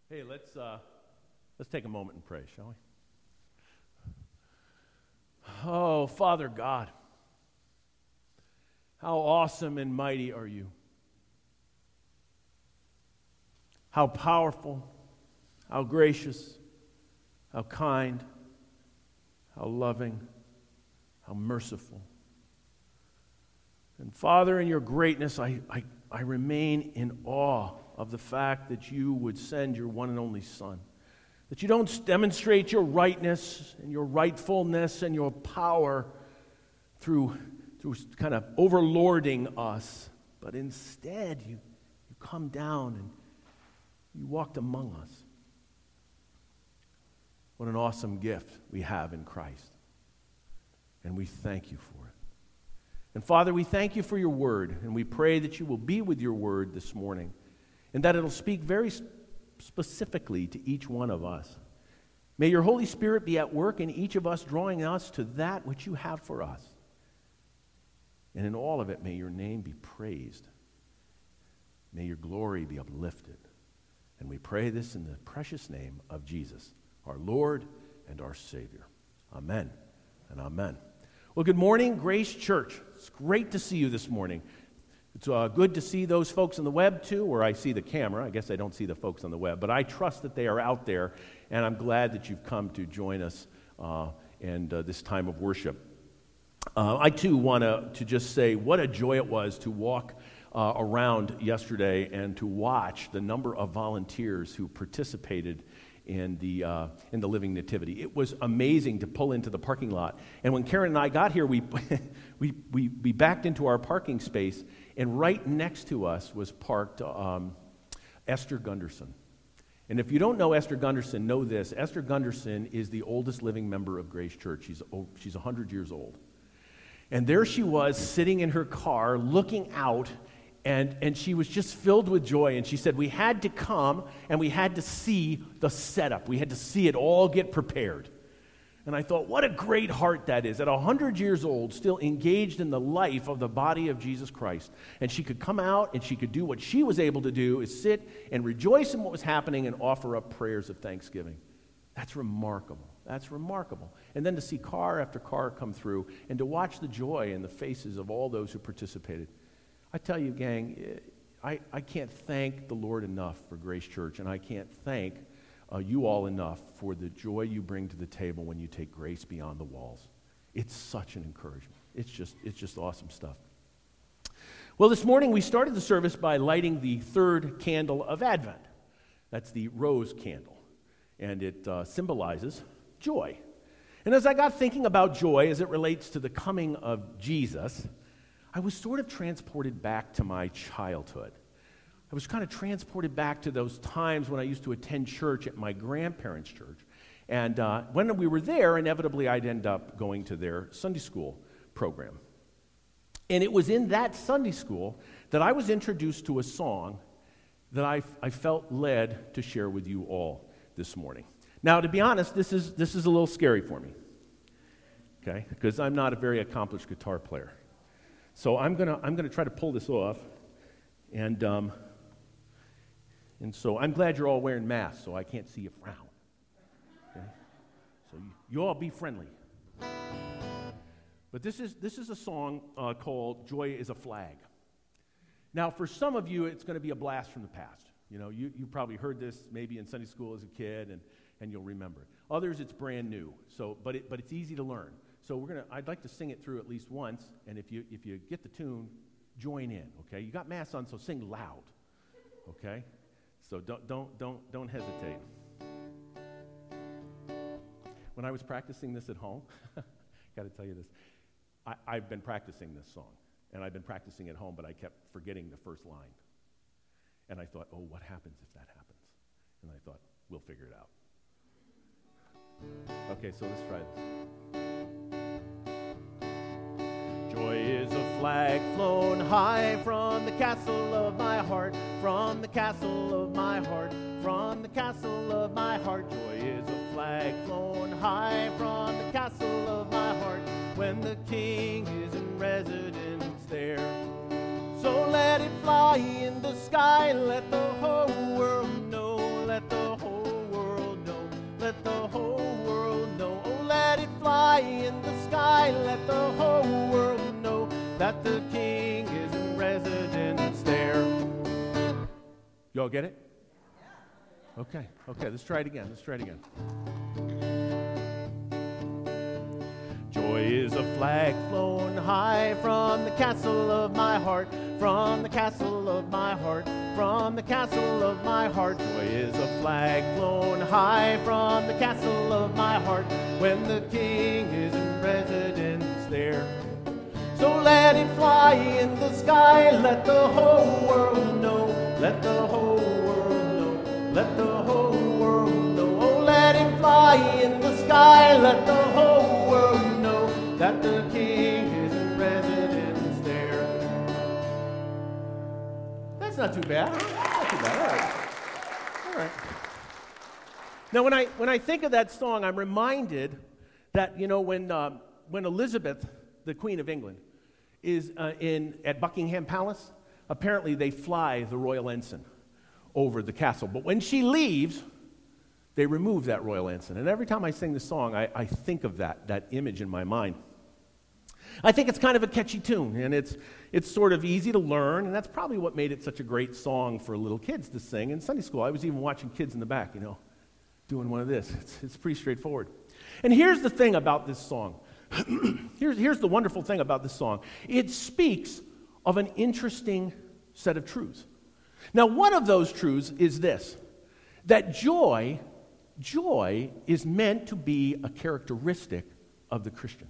Hey, let's take a moment and pray, shall we? Oh, Father God, how awesome and mighty are you? How powerful, how gracious, how kind, how loving, how merciful. And Father, in your greatness, I remain in awe of the fact that you would send your one and only Son. That you don't demonstrate your rightness and your rightfulness and your power through kind of overlording us, but instead you come down and you walked among us. What an awesome gift we have in Christ. And we thank you for it. And Father, we thank you for your word, and we pray that you will be with your word this morning, and that it'll speak very specifically to each one of us. May your Holy Spirit be at work in each of us, drawing us to that which you have for us. And in all of it, may your name be praised. May your glory be uplifted. And we pray this in the precious name of Jesus, our Lord and our Savior. Amen and amen. Well, good morning, Grace Church. It's great to see you this morning. It's good to see those folks on the web, too, where I see the camera. I guess I don't see the folks on the web, but I trust that they are out there, and I'm glad that you've come to join us in this time of worship. I, too, want to just say what a joy it was to walk around yesterday and to watch the number of volunteers who participated in the Living Nativity. It was amazing to pull into the parking lot. And when Karen and I got here, we backed into our parking space, and right next to us was parked Esther Gunderson. And if you don't know Esther Gunderson, know this. Esther Gunderson is the oldest living member of Grace Church. She's 100 years old. And there she was sitting in her car looking out, and she was just filled with joy. And she said, we had to come and we had to see the setup. We had to see it all get prepared. And I thought, what a great heart that is. At 100 years old, still engaged in the life of the body of Jesus Christ. And she could come out and she could do what she was able to do, is sit and rejoice in what was happening and offer up prayers of thanksgiving. That's remarkable. That's remarkable. And then to see car after car come through and to watch the joy in the faces of all those who participated. I tell you, gang, I can't thank the Lord enough for Grace Church, and I can't thank you all enough for the joy you bring to the table when you take grace beyond the walls. It's such an encouragement. It's just awesome stuff. Well, this morning we started the service by lighting the third candle of Advent. That's the rose candle, and it symbolizes joy. And as I got thinking about joy as it relates to the coming of Jesus, I was sort of transported back to my childhood. I was kind of transported back to those times when I used to attend church at my grandparents' church. And when we were there, inevitably I'd end up going to their Sunday school program. And it was in that Sunday school that I was introduced to a song that I felt led to share with you all this morning. Now, to be honest, this is a little scary for me, okay? Because I'm not a very accomplished guitar player. So I'm gonna try to pull this off, and so I'm glad you're all wearing masks, so I can't see you frown. Okay? So you all be friendly. But this is a song called "Joy Is a Flag." Now, for some of you, it's going to be a blast from the past. You know, you probably heard this maybe in Sunday school as a kid, and you'll remember it. Others, it's brand new. So, but it's easy to learn. So I'd like to sing it through at least once, and if you get the tune, join in, okay? You got masks on, so sing loud, okay? So don't hesitate. When I was practicing this at home, got to tell you this, I've been practicing this song, and I've been practicing at home, but I kept forgetting the first line. And I thought, oh, what happens if that happens? And I thought, we'll figure it out. Okay, so let's try this. Joy is a flag flown high from the castle of my heart, from the castle of my heart, from the castle of my heart. Joy is a flag flown high from the castle of my heart, when the King is in residence there. So let it fly in the sky, let the whole world know, let the whole all get it? Okay, let's try it again. Joy is a flag flown high from the castle of my heart, from the castle of my heart, from the castle of my heart. Joy is a flag flown high from the castle of my heart, when the King is in residence there. So let it fly in the sky, let the whole world know, let the whole world know, let the whole world know. Oh, let it fly in the sky, let the whole world know that the King is in residence there. That's not too bad. Not too bad. All right. Now, when I think of that song, I'm reminded that, when Elizabeth, the Queen of England, is at Buckingham Palace, apparently they fly the royal ensign over the castle. But when she leaves, they remove that royal ensign. And every time I sing the song, I think of that image in my mind. I think it's kind of a catchy tune, and it's sort of easy to learn, and that's probably what made it such a great song for little kids to sing. In Sunday school, I was even watching kids in the back, doing one of this. It's pretty straightforward. And here's the thing about this song. Here's the wonderful thing about this song. It speaks of an interesting set of truths. Now, one of those truths is this, that joy is meant to be a characteristic of the Christian.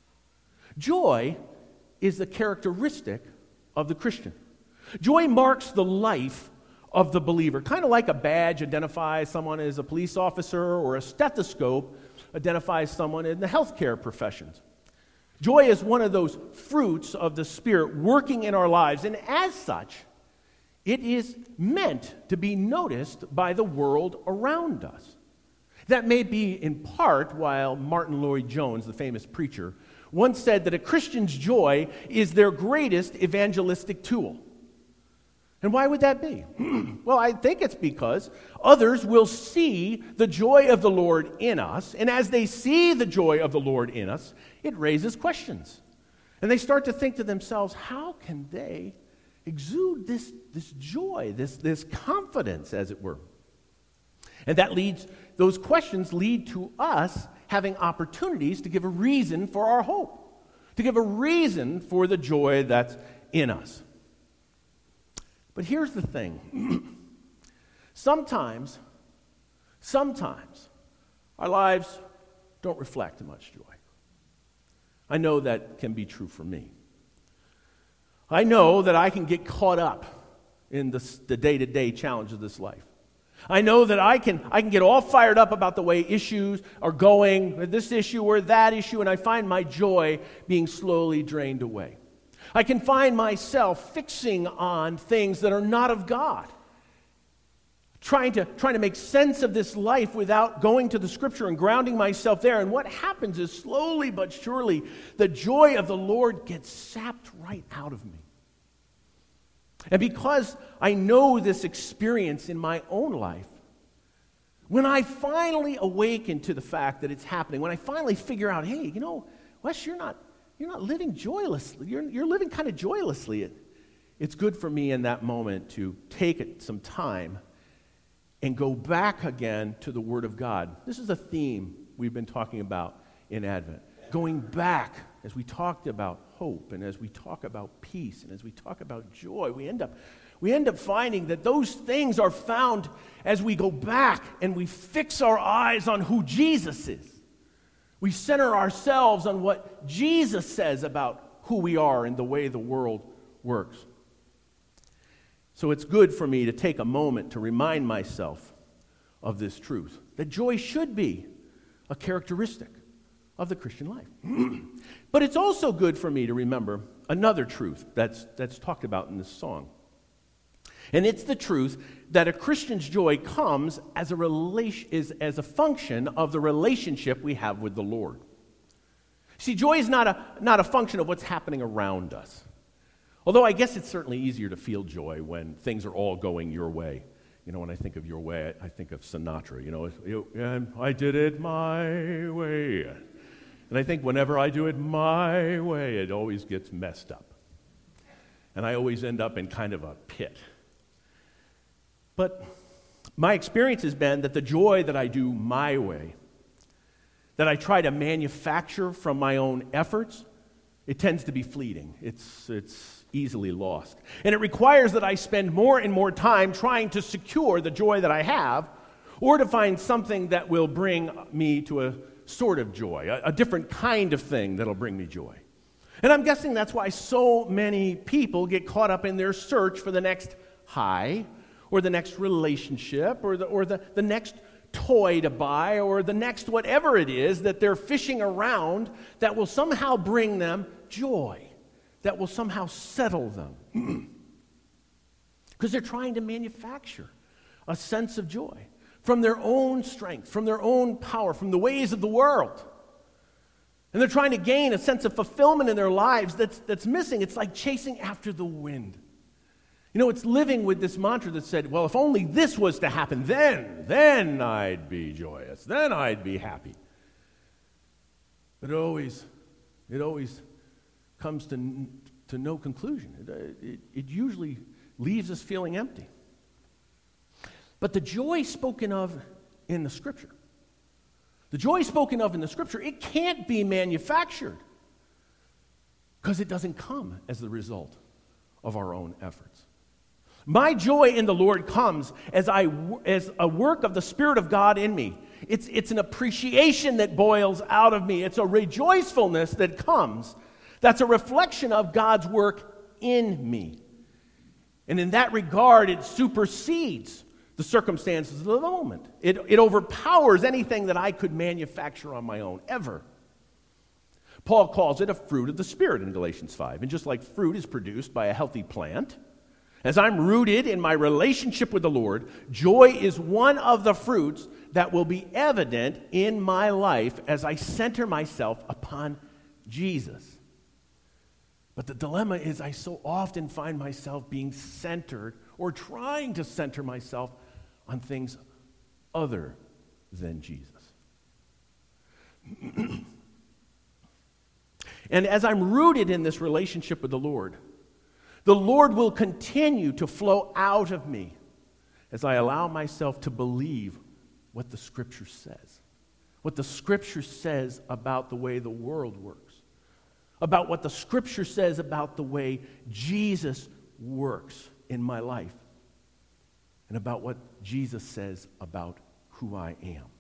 Joy is the characteristic of the Christian. Joy marks the life of the believer, kind of like a badge identifies someone as a police officer, or a stethoscope identifies someone in the healthcare professions. Joy is one of those fruits of the Spirit working in our lives, and as such, it is meant to be noticed by the world around us. That may be in part why Martin Lloyd-Jones, the famous preacher, once said that a Christian's joy is their greatest evangelistic tool. And why would that be? Well, I think it's because others will see the joy of the Lord in us, and as they see the joy of the Lord in us, it raises questions. And they start to think to themselves, how can they exude this joy, this confidence, as it were? And those questions lead to us having opportunities to give a reason for our hope, to give a reason for the joy that's in us. But here's the thing. Sometimes our lives don't reflect much joy. I know that can be true for me. I know that I can get caught up in the day-to-day challenge of this life. I know that I can get all fired up about the way issues are going, this issue or that issue, and I find my joy being slowly drained away. I can find myself fixing on things that are not of God, trying to make sense of this life without going to the Scripture and grounding myself there. And what happens is, slowly but surely, the joy of the Lord gets sapped right out of me. And because I know this experience in my own life, when I finally awaken to the fact that it's happening, when I finally figure out, hey, Wes, you're not living joylessly. You're living kind of joylessly. It's good for me in that moment to take some time and go back again to the Word of God. This is a theme we've been talking about in Advent. Going back, as we talked about hope, and as we talk about peace, and as we talk about joy, we end up finding that those things are found as we go back and we fix our eyes on who Jesus is. We center ourselves on what Jesus says about who we are and the way the world works. So it's good for me to take a moment to remind myself of this truth, that joy should be a characteristic of the Christian life. But it's also good for me to remember another truth that's talked about in this song. And it's the truth that a Christian's joy comes as a function of the relationship we have with the Lord. See, joy is not a function of what's happening around us. Although I guess it's certainly easier to feel joy when things are all going your way. When I think of your way, I think of Sinatra. And I did it my way. And I think whenever I do it my way, it always gets messed up. And I always end up in kind of a pit. But my experience has been that the joy that I do my way, that I try to manufacture from my own efforts, it tends to be fleeting. It's easily lost. And it requires that I spend more and more time trying to secure the joy that I have, or to find something that will bring me to a sort of joy, a different kind of thing that'll bring me joy. And I'm guessing that's why so many people get caught up in their search for the next high, or the next relationship, or the next toy to buy, or the next whatever it is that they're fishing around that will somehow bring them joy, that will somehow settle them. Because they're trying to manufacture a sense of joy from their own strength, from their own power, from the ways of the world. And they're trying to gain a sense of fulfillment in their lives that's missing. It's like chasing after the wind. You know, it's living with this mantra that said, well, if only this was to happen, then I'd be joyous, then I'd be happy. But it always comes to no conclusion. It usually leaves us feeling empty. But the joy spoken of in the Scripture, it can't be manufactured, because it doesn't come as the result of our own efforts. My joy in the Lord comes as a work of the Spirit of God in me. It's an appreciation that boils out of me. It's a rejoicefulness that comes. That's a reflection of God's work in me. And in that regard, it supersedes the circumstances of the moment. It overpowers anything that I could manufacture on my own, ever. Paul calls it a fruit of the Spirit in Galatians 5. And just like fruit is produced by a healthy plant, as I'm rooted in my relationship with the Lord, joy is one of the fruits that will be evident in my life as I center myself upon Jesus. But the dilemma is I so often find myself being centered or trying to center myself on things other than Jesus. And as I'm rooted in this relationship with the Lord will continue to flow out of me as I allow myself to believe what the Scripture says. What the Scripture says about the way the world works. About what the Scripture says about the way Jesus works in my life. And about what Jesus says about who I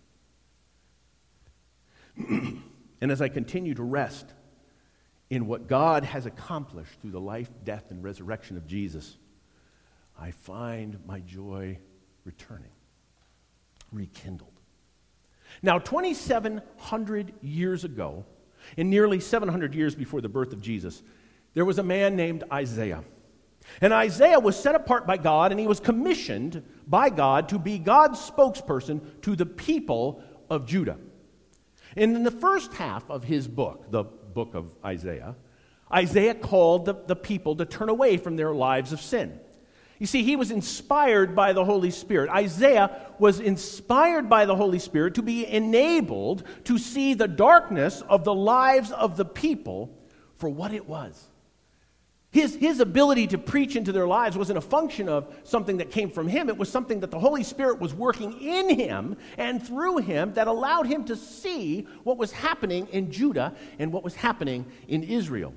am. And as I continue to rest in what God has accomplished through the life, death, and resurrection of Jesus, I find my joy returning, rekindled. Now, 2,700 years ago, and nearly 700 years before the birth of Jesus, there was a man named Isaiah. And Isaiah was set apart by God, and he was commissioned by God to be God's spokesperson to the people of Judah. And in the first half of his book, the book of Isaiah, Isaiah called the people to turn away from their lives of sin. You see, he was inspired by the Holy Spirit. Isaiah was inspired by the Holy Spirit to be enabled to see the darkness of the lives of the people for what it was. His ability to preach into their lives wasn't a function of something that came from him. It was something that the Holy Spirit was working in him and through him that allowed him to see what was happening in Judah and what was happening in Israel.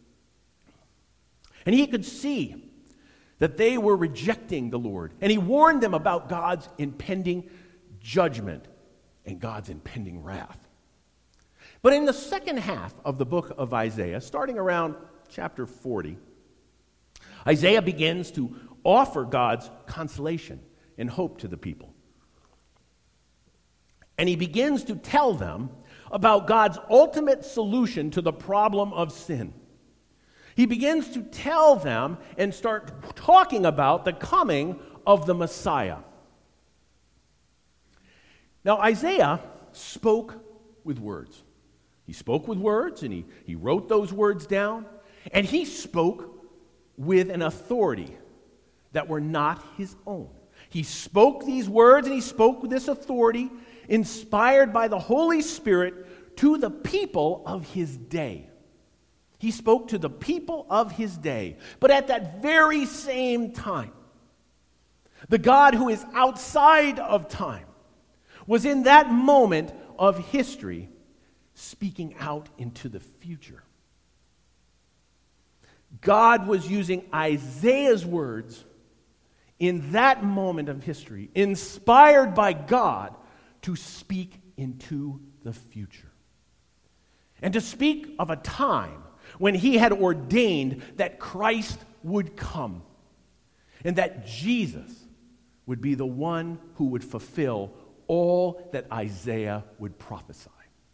And he could see that they were rejecting the Lord. And he warned them about God's impending judgment and God's impending wrath. But in the second half of the book of Isaiah, starting around chapter 40, Isaiah begins to offer God's consolation and hope to the people. And he begins to tell them about God's ultimate solution to the problem of sin. He begins to tell them and start talking about the coming of the Messiah. Now, Isaiah spoke with words. He spoke with words, and he wrote those words down, and he spoke with an authority that were not his own. He spoke these words, and he spoke with this authority inspired by the Holy Spirit to the people of his day. He spoke to the people of his day. But at that very same time, The God who is outside of time was in that moment of history speaking out into the future. God was using Isaiah's words in that moment of history, inspired by God, to speak into the future. And to speak of a time when he had ordained that Christ would come and that Jesus would be the one who would fulfill all that Isaiah would prophesy.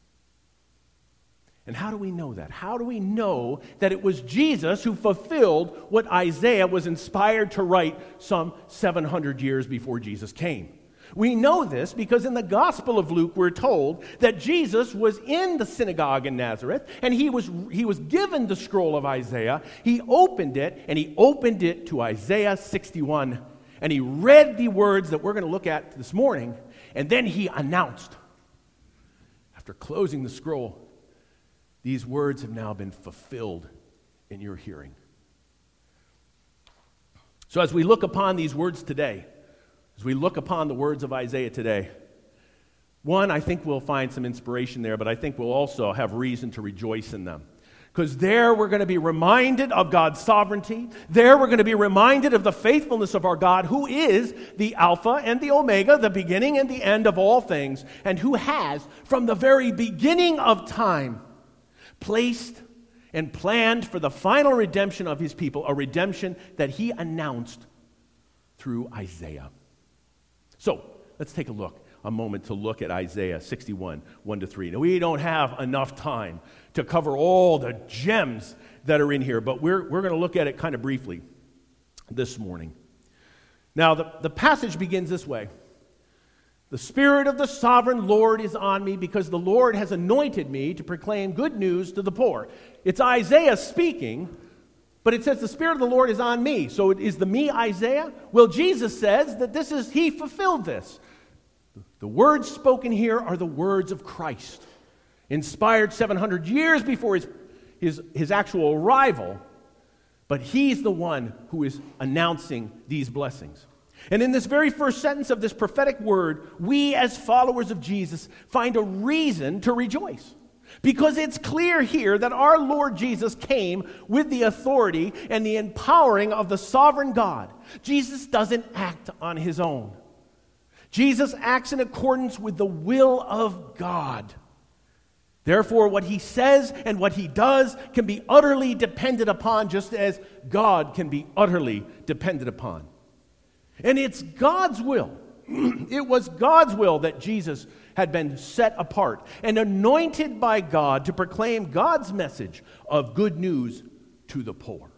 And how do we know that? How do we know that it was Jesus who fulfilled what Isaiah was inspired to write some 700 years before Jesus came? We know this because in the Gospel of Luke we're told that Jesus was in the synagogue in Nazareth and he was given the scroll of Isaiah. He opened it to Isaiah 61, and he read the words that we're going to look at this morning, and then he announced, after closing the scroll, these words have now been fulfilled in your hearing. So as we look upon these words today, as we look upon the words of Isaiah today, one, I think we'll find some inspiration there, but I think we'll also have reason to rejoice in them. Because there we're going to be reminded of God's sovereignty. There we're going to be reminded of the faithfulness of our God, who is the Alpha and the Omega, the beginning and the end of all things, and who has, from the very beginning of time, placed and planned for the final redemption of his people, a redemption that he announced through Isaiah. So, let's take a moment to look at Isaiah 61, 1-3. Now, we don't have enough time to cover all the gems that are in here, but we're going to look at it kind of briefly this morning. Now, the passage begins this way. The Spirit of the Sovereign Lord is on me because the Lord has anointed me to proclaim good news to the poor. It's Isaiah speaking, but it says the Spirit of the Lord is on me. So is the me Isaiah? Well, Jesus says that he fulfilled this. The words spoken here are the words of Christ, inspired 700 years before his actual arrival, but he's the one who is announcing these blessings. And in this very first sentence of this prophetic word, we as followers of Jesus find a reason to rejoice. Because it's clear here that our Lord Jesus came with the authority and the empowering of the sovereign God. Jesus doesn't act on his own. Jesus acts in accordance with the will of God. Therefore, what he says and what he does can be utterly depended upon, just as God can be utterly depended upon. And it's God's will. It was God's will that Jesus had been set apart and anointed by God to proclaim God's message of good news to the poor.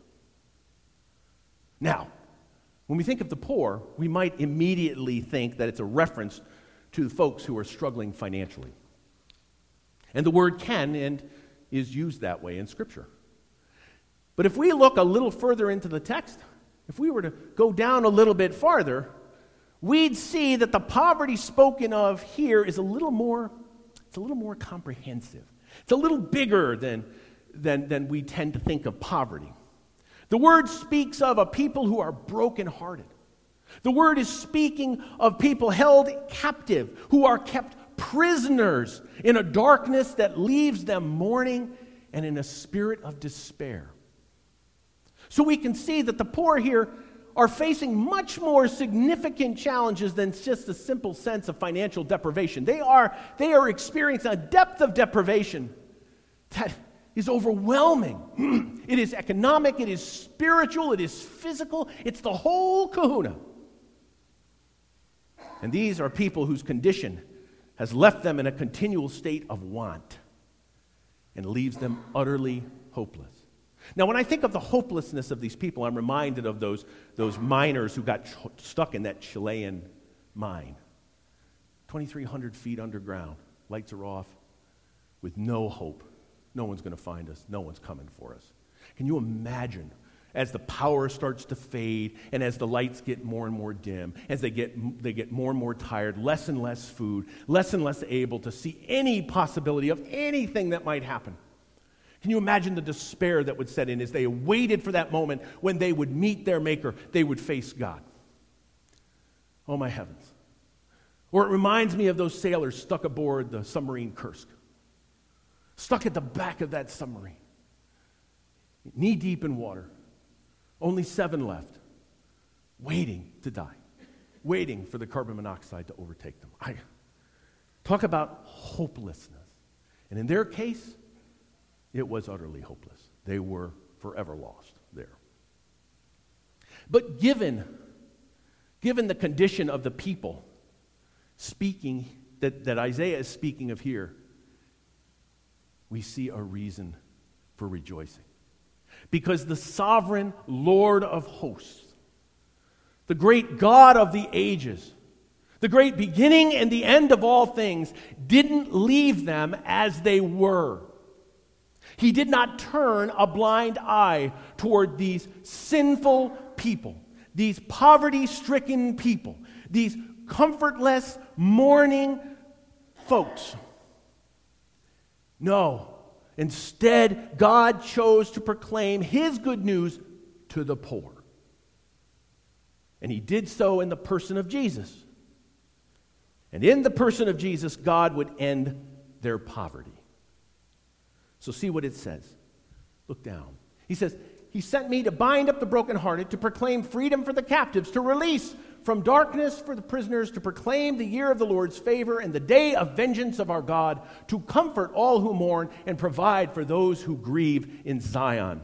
Now, when we think of the poor, we might immediately think that it's a reference to the folks who are struggling financially. And the word can and is used that way in Scripture. But if we look a little further into the text, if we were to go down a little bit farther, we'd see that the poverty spoken of here is a little more comprehensive. It's a little bigger than we tend to think of poverty. The word speaks of a people who are brokenhearted. The word is speaking of people held captive, who are kept prisoners in a darkness that leaves them mourning and in a spirit of despair. So we can see that the poor here are facing much more significant challenges than just a simple sense of financial deprivation. They are experiencing a depth of deprivation that is overwhelming. It is economic, it is spiritual, it is physical, it's the whole kahuna. And these are people whose condition has left them in a continual state of want and leaves them utterly hopeless. Now, when I think of the hopelessness of these people, I'm reminded of those miners who got stuck in that Chilean mine. 2,300 feet underground, lights are off, with no hope. No one's going to find us. No one's coming for us. Can you imagine as the power starts to fade and as the lights get more and more dim, as they get more and more tired, less and less food, less and less able to see any possibility of anything that might happen? Can you imagine the despair that would set in as they waited for that moment when they would meet their Maker, they would face God? Oh, my heavens. Or it reminds me of those sailors stuck aboard the submarine Kursk, stuck at the back of that submarine, knee-deep in water, only 7 left, waiting to die, waiting for the carbon monoxide to overtake them. Talk about hopelessness. And in their case, it was utterly hopeless. They were forever lost there. But given the condition of the people speaking that Isaiah is speaking of here, we see a reason for rejoicing. Because the sovereign Lord of hosts, the great God of the ages, the great beginning and the end of all things, didn't leave them as they were. He did not turn a blind eye toward these sinful people, these poverty-stricken people, these comfortless, mourning folks. No. Instead, God chose to proclaim His good news to the poor. And He did so in the person of Jesus. And in the person of Jesus, God would end their poverty. So see what it says. Look down. He says, He sent me to bind up the brokenhearted, to proclaim freedom for the captives, to release from darkness for the prisoners, to proclaim the year of the Lord's favor and the day of vengeance of our God, to comfort all who mourn and provide for those who grieve in Zion.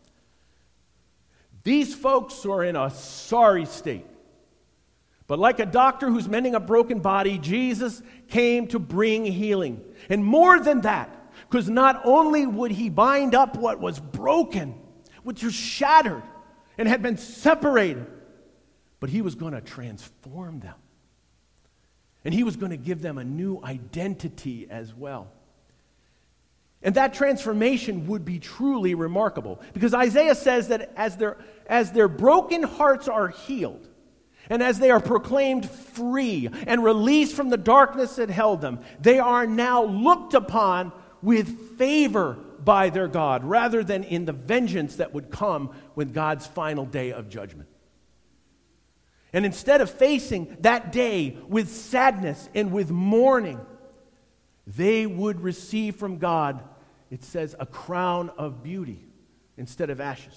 These folks are in a sorry state. But like a doctor who's mending a broken body, Jesus came to bring healing. And more than that, because not only would He bind up what was broken, which was shattered and had been separated, but He was going to transform them. And He was going to give them a new identity as well. And that transformation would be truly remarkable, because Isaiah says that as their broken hearts are healed, and as they are proclaimed free and released from the darkness that held them, they are now looked upon with favor by their God, rather than in the vengeance that would come with God's final day of judgment. And instead of facing that day with sadness and with mourning, they would receive from God, it says, a crown of beauty instead of ashes.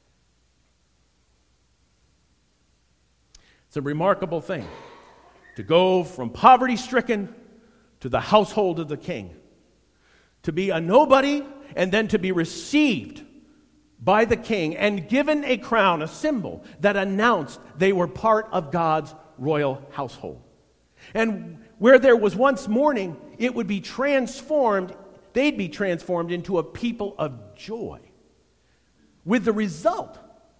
It's a remarkable thing to go from poverty-stricken to the household of the king, to be a nobody and then to be received by the king and given a crown, a symbol that announced they were part of God's royal household. And where there was once mourning, it would be transformed, they'd be transformed into a people of joy. With the result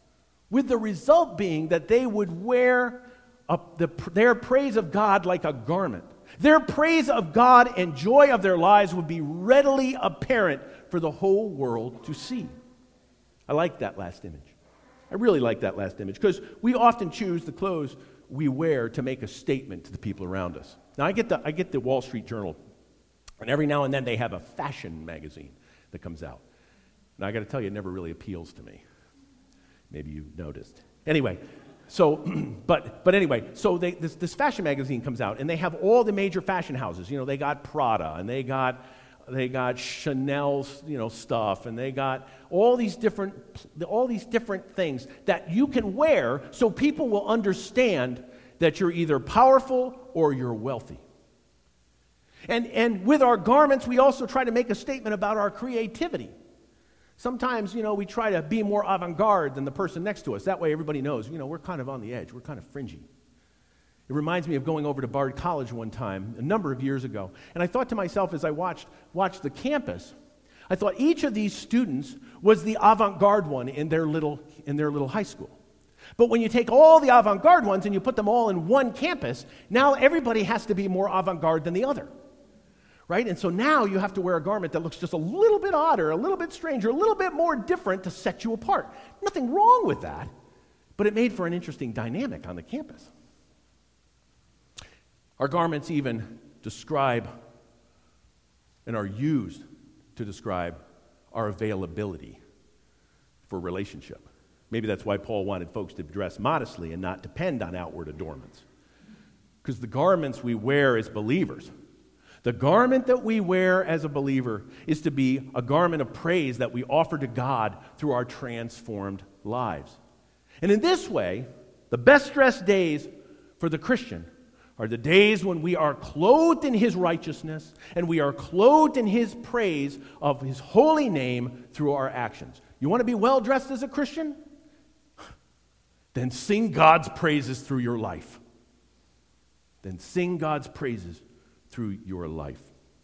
being that they would wear their praise of God like a garment. Their praise of God and joy of their lives would be readily apparent for the whole world to see. I like that last image. I really like that last image, because we often choose the clothes we wear to make a statement to the people around us. Now, I get the Wall Street Journal, and every now and then they have a fashion magazine that comes out. And I got to tell you, it never really appeals to me. Maybe you noticed. Anyway, so, but anyway, so this fashion magazine comes out, and they have all the major fashion houses. You know, they got Prada, and they got Chanel, stuff, and they got all these different things that you can wear so people will understand that you're either powerful or you're wealthy. And with our garments, we also try to make a statement about our creativity. Sometimes, we try to be more avant-garde than the person next to us. That way everybody knows, we're kind of on the edge. We're kind of fringy. It reminds me of going over to Bard College one time, a number of years ago. And I thought to myself as I watched the campus, I thought each of these students was the avant-garde one in their little high school. But when you take all the avant-garde ones and you put them all in one campus, now everybody has to be more avant-garde than the other. Right? And so now you have to wear a garment that looks just a little bit odder, a little bit stranger, a little bit more different to set you apart. Nothing wrong with that, but it made for an interesting dynamic on the campus. Our garments even describe and are used to describe our availability for relationship. Maybe that's why Paul wanted folks to dress modestly and not depend on outward adornments. Because the garments we wear as believers, the garment that we wear as a believer is to be a garment of praise that we offer to God through our transformed lives. And in this way, the best dressed days for the Christian are the days when we are clothed in His righteousness and we are clothed in His praise of His holy name through our actions. You want to be well dressed as a Christian? Then sing God's praises through your life. Then sing God's praises through your life.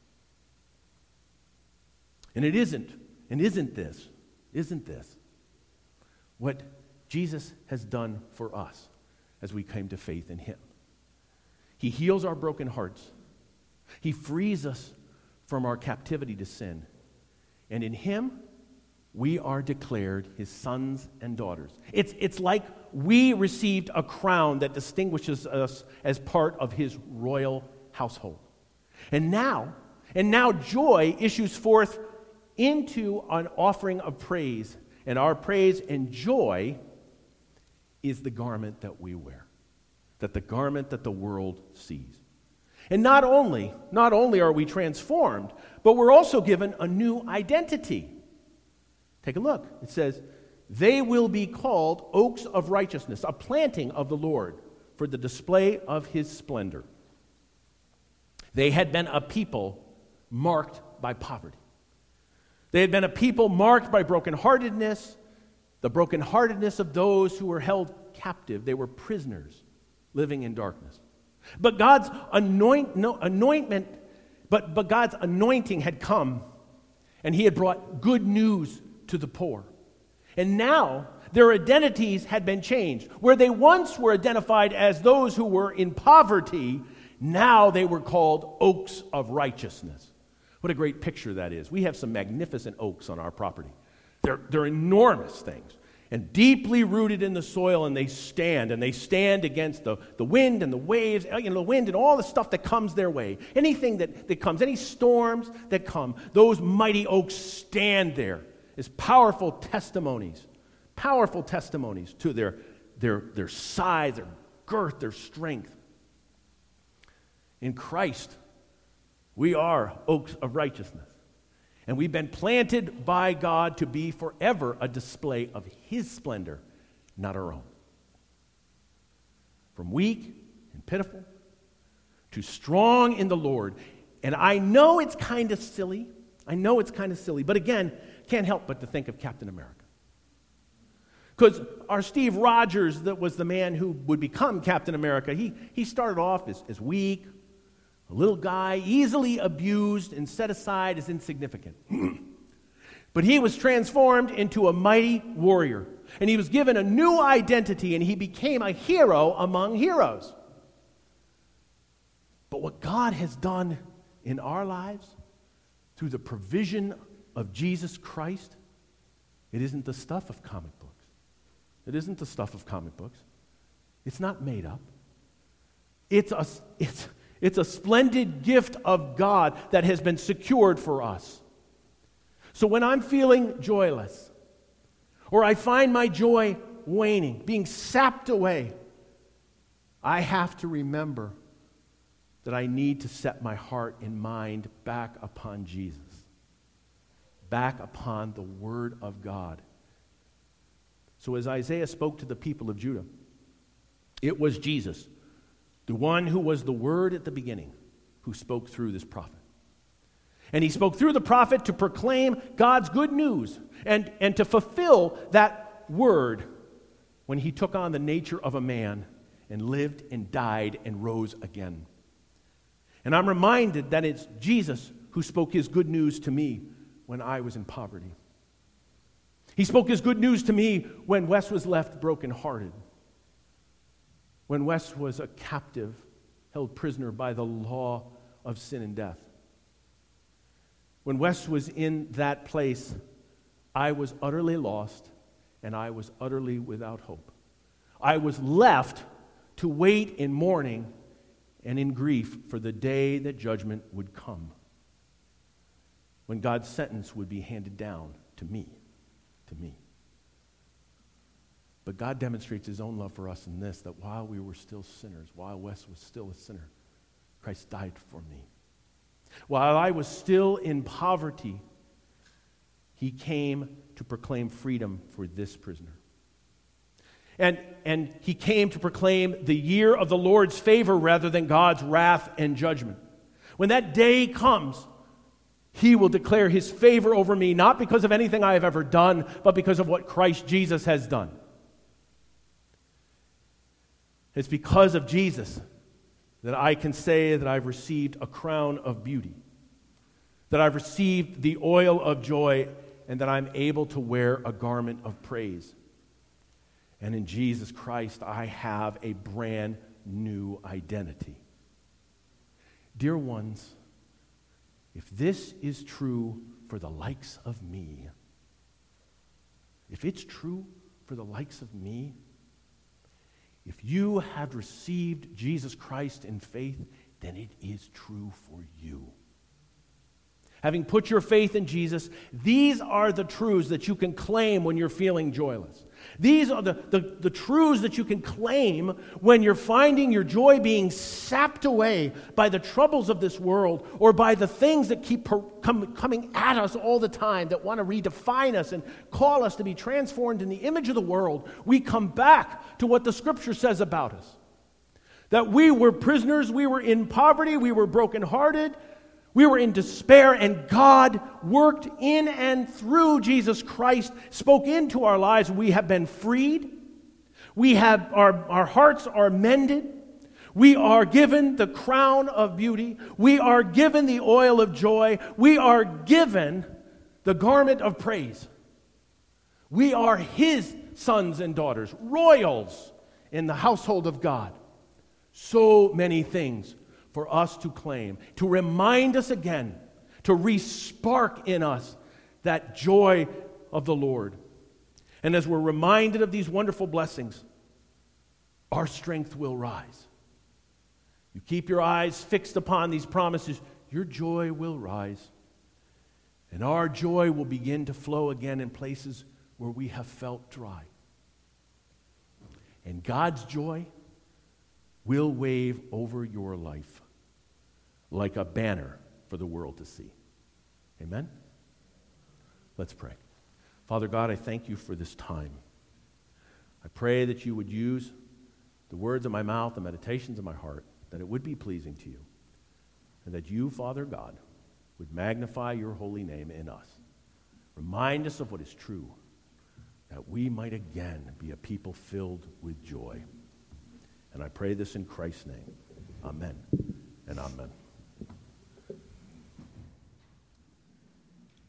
And isn't this what Jesus has done for us as we came to faith in Him? He heals our broken hearts. He frees us from our captivity to sin. And in Him, we are declared His sons and daughters. It's like we received a crown that distinguishes us as part of His royal household. And now joy issues forth into an offering of praise. And our praise and joy is the garment that we wear. That the garment that the world sees. And not only are we transformed, but we're also given a new identity. Take a look. It says, they will be called oaks of righteousness, a planting of the Lord for the display of His splendor. They had been a people marked by poverty. They had been a people marked by brokenheartedness, the brokenheartedness of those who were held captive. They were prisoners living in darkness. But God's anointing had come, and He had brought good news to the poor. And now their identities had been changed. Where they once were identified as those who were in poverty, now they were called oaks of righteousness. What a great picture that is. We have some magnificent oaks on our property. They're enormous things. And deeply rooted in the soil, and they stand against the wind and the waves, the wind and all the stuff that comes their way. Anything that comes, any storms that come, those mighty oaks stand there as powerful testimonies to their size, their girth, their strength. In Christ, we are oaks of righteousness. And we've been planted by God to be forever a display of His splendor, not our own. From weak and pitiful to strong in the Lord. And I know it's kind of silly. But again, can't help but to think of Captain America. Because our Steve Rogers, that was the man who would become Captain America, he started off as weak, a little guy, easily abused and set aside as insignificant. But he was transformed into a mighty warrior. And he was given a new identity, and he became a hero among heroes. But what God has done in our lives, through the provision of Jesus Christ, it isn't the stuff of comic books. It's not made up. It's a splendid gift of God that has been secured for us. So when I'm feeling joyless, or I find my joy waning, being sapped away, I have to remember that I need to set my heart and mind back upon Jesus, back upon the Word of God. So as Isaiah spoke to the people of Judah, it was Jesus, the one who was the Word at the beginning, who spoke through this prophet. And he spoke through the prophet to proclaim God's good news and to fulfill that word when he took on the nature of a man and lived and died and rose again. And I'm reminded that it's Jesus who spoke His good news to me when I was in poverty. He spoke His good news to me when Wes was left brokenhearted, when Wes was a captive, held prisoner by the law of sin and death. When Wes was in that place, I was utterly lost and I was utterly without hope. I was left to wait in mourning and in grief for the day that judgment would come, when God's sentence would be handed down to me. But God demonstrates his own love for us in this, that while we were still sinners, while Wes was still a sinner, Christ died for me. While I was still in poverty, he came to proclaim freedom for this prisoner. And he came to proclaim the year of the Lord's favor rather than God's wrath and judgment. When that day comes, he will declare his favor over me, not because of anything I have ever done, but because of what Christ Jesus has done. It's because of Jesus that I can say that I've received a crown of beauty, that I've received the oil of joy, and that I'm able to wear a garment of praise. And in Jesus Christ, I have a brand new identity. Dear ones, if this is true for the likes of me, if it's true for the likes of me, if you have received Jesus Christ in faith, then it is true for you. Having put your faith in Jesus, these are the truths that you can claim when you're feeling joyless. These are the truths that you can claim when you're finding your joy being sapped away by the troubles of this world or by the things that keep coming at us all the time that want to redefine us and call us to be transformed in the image of the world. We come back to what the Scripture says about us. That we were prisoners, we were in poverty, we were brokenhearted, we were in despair, and God worked in and through Jesus Christ, spoke into our lives. We have been freed. We have our hearts are mended. We are given the crown of beauty. We are given the oil of joy. We are given the garment of praise. We are his sons and daughters, royals in the household of God. So many things for us to claim, to remind us again, to re-spark in us that joy of the Lord. And as we're reminded of these wonderful blessings, our strength will rise. You keep your eyes fixed upon these promises, your joy will rise. And our joy will begin to flow again in places where we have felt dry. And God's joy will wave over your life like a banner for the world to see. Amen? Let's pray. Father God, I thank you for this time. I pray that you would use the words of my mouth, the meditations of my heart, that it would be pleasing to you, and that you, Father God, would magnify your holy name in us. Remind us of what is true, that we might again be a people filled with joy. And I pray this in Christ's name. Amen and amen.